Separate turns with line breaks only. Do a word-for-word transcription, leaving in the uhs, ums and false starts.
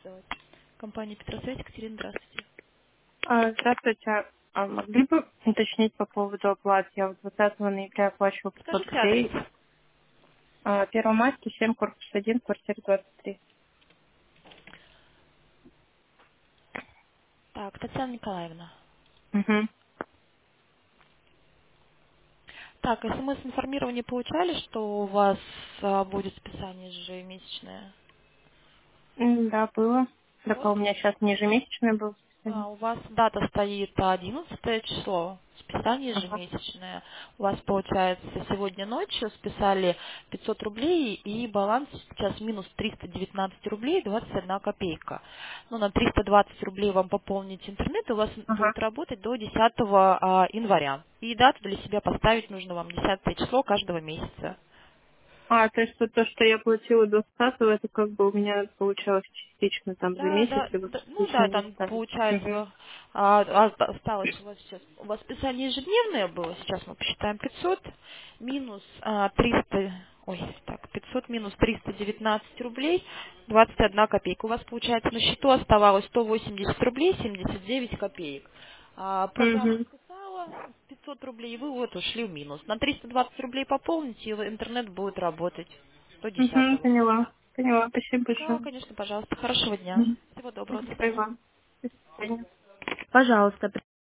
сделать. Компания Петросвязь, Екатерина, здравствуйте.
А, Здравствуйте. А могли бы уточнить по поводу оплаты? Я вот двадцатого ноября оплачивала пятьсот
Скажите адрес.
рублей. А, Первомайский, семь, корпус один, квартира двадцать три.
Так, Татьяна Николаевна.
Угу.
Так, смс-информирование получали, что у вас а, будет списание ежемесячное?
М, Да, было. Так а
Вот.
у меня сейчас не ежемесячное было списание.
А, у вас дата стоит одиннадцатое число, списание
Ага.
ежемесячное. У вас получается сегодня ночью списали пятьсот рублей и баланс сейчас минус триста девятнадцать рублей двадцать одна копейка. Ну, на триста двадцать рублей вам пополнить интернет, и у вас
Ага.
будет работать до десятого а, января. И дату для себя поставить нужно вам десятое число каждого месяца.
А, то есть вот то, что я платила двадцатого, это как бы у меня получалось частично там за
Да,
месяц,
да,
либо
да, ну
частично
да,
не
там
ставить. Угу.
получается а, а, осталось у вас сейчас, у вас списание ежедневное было, сейчас мы посчитаем пятьсот минус а, триста, ой, так, пятьсот минус триста девятнадцать рублей двадцать одна копейка. У вас получается на счету оставалось сто восемьдесят рублей семьдесят девять копеек. А, программа
Угу.
списала пятьсот рублей, и вы вот ушли в минус. На триста двадцать рублей пополните, и интернет будет работать до
Угу.
десятого.
Поняла. Поняла. Спасибо
Да,
большое.
конечно, пожалуйста. Хорошего дня.
Мгм.
Всего доброго. До
Спасибо и
свидания.
вам. До свидания.
Пожалуйста,